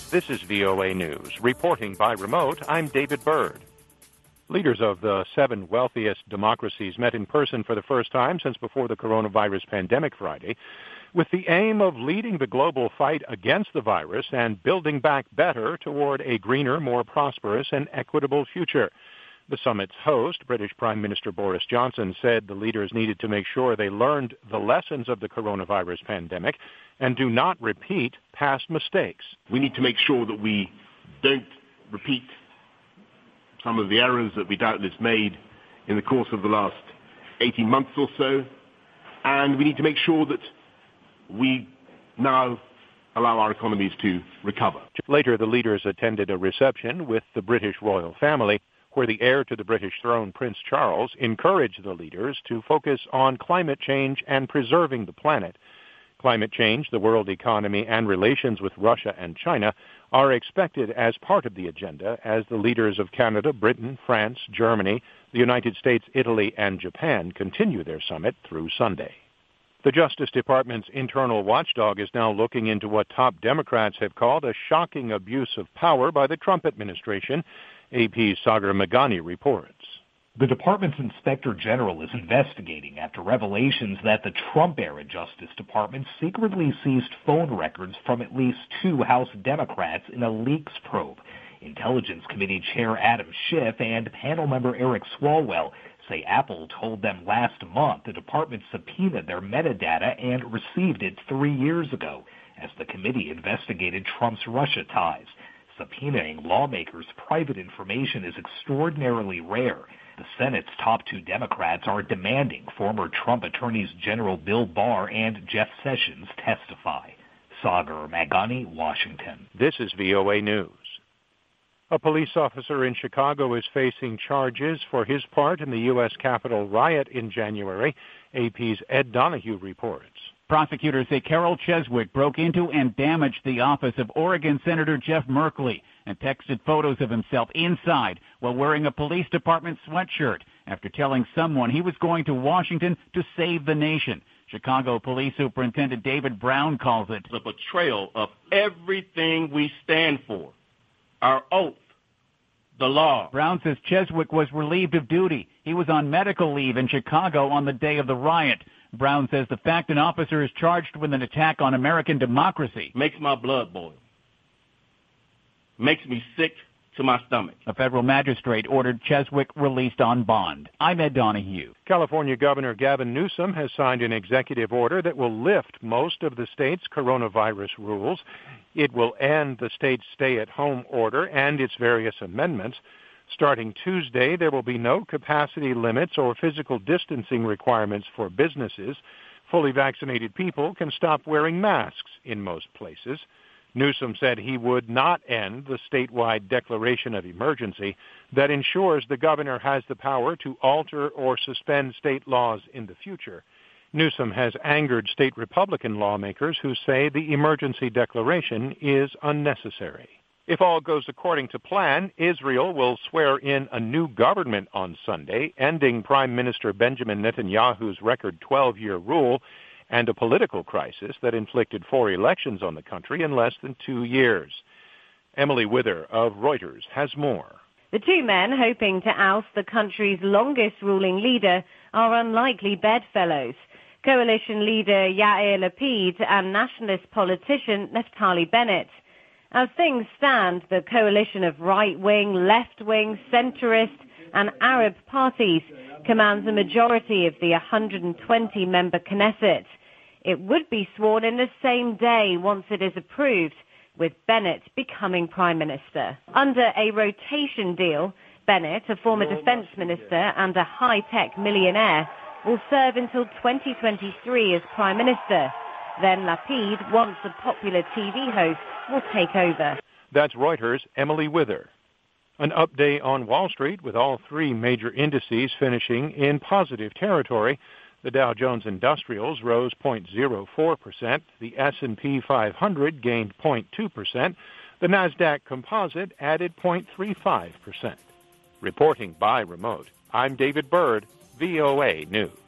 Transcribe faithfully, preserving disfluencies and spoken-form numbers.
This is V O A News. Reporting by remote, I'm David Byrd. Leaders of the seven wealthiest democracies met in person for the first time since before the coronavirus pandemic Friday, with the aim of leading the global fight against the virus and building back better toward a greener, more prosperous, and equitable future. The summit's host, British Prime Minister Boris Johnson, said the leaders needed to make sure they learned the lessons of the coronavirus pandemic and do not repeat past mistakes. We need to make sure that we don't repeat some of the errors that we doubtless made in the course of the last eighteen months or so, and we need to make sure that we now allow our economies to recover. Later, the leaders attended a reception with the British royal family, where the heir to the British throne, Prince Charles, encouraged the leaders to focus on climate change and preserving the planet. Climate change, the world economy, and relations with Russia and China are expected as part of the agenda as the leaders of Canada, Britain, France, Germany, the United States, Italy, and Japan continue their summit through Sunday. The Justice Department's internal watchdog is now looking into what top Democrats have called a shocking abuse of power by the Trump administration. A P's Sagar Meghani reports. The department's inspector general is investigating after revelations that the Trump-era Justice Department secretly seized phone records from at least two House Democrats in a leaks probe. Intelligence Committee Chair Adam Schiff and panel member Eric Swalwell say Apple told them last month the department subpoenaed their metadata and received it three years ago as the committee investigated Trump's Russia ties. Subpoenaing lawmakers' private information is extraordinarily rare. The Senate's top two Democrats are demanding former Trump attorneys General Bill Barr and Jeff Sessions testify. Sagar Meghani, Washington. This is V O A News. A police officer in Chicago is facing charges for his part in the U S Capitol riot in January. A P's Ed Donahue reports. Prosecutors say Carol Cheswick broke into and damaged the office of Oregon Senator Jeff Merkley and texted photos of himself inside while wearing a police department sweatshirt after telling someone he was going to Washington to save the nation. Chicago Police Superintendent David Brown calls it a betrayal of everything we stand for, our oath, the law. Brown says Cheswick was relieved of duty. He was on medical leave in Chicago on the day of the riot. Brown says the fact an officer is charged with an attack on American democracy makes my blood boil, makes me sick to my stomach. A federal magistrate ordered Cheswick released on bond. I'm Ed Donahue. California Governor Gavin Newsom has signed an executive order that will lift most of the state's coronavirus rules. It will end the state's stay-at-home order and its various amendments. Starting Tuesday, there will be no capacity limits or physical distancing requirements for businesses. Fully vaccinated people can stop wearing masks in most places. Newsom said he would not end the statewide declaration of emergency that ensures the governor has the power to alter or suspend state laws in the future. Newsom has angered state Republican lawmakers who say the emergency declaration is unnecessary. If all goes according to plan, Israel will swear in a new government on Sunday, ending Prime Minister Benjamin Netanyahu's record twelve-year rule and a political crisis that inflicted four elections on the country in less than two years. Emily Wither of Reuters has more. The two men hoping to oust the country's longest-ruling leader are unlikely bedfellows. Coalition leader Yair Lapid and nationalist politician Naftali Bennett. As things stand, the coalition of right-wing, left-wing, centrist and Arab parties commands a majority of the one hundred twenty member Knesset. It would be sworn in the same day once it is approved, with Bennett becoming prime minister. Under a rotation deal, Bennett, a former defense minister and a high-tech millionaire, will serve until twenty twenty-three as prime minister. Then Lapid, once a popular T V host, will take over. That's Reuters' Emily Wither. An update on Wall Street with all three major indices finishing in positive territory. The Dow Jones Industrials rose zero point zero four percent. The S and P five hundred gained zero point two percent. The NASDAQ Composite added zero point three five percent. Reporting by remote, I'm David Byrd, V O A News.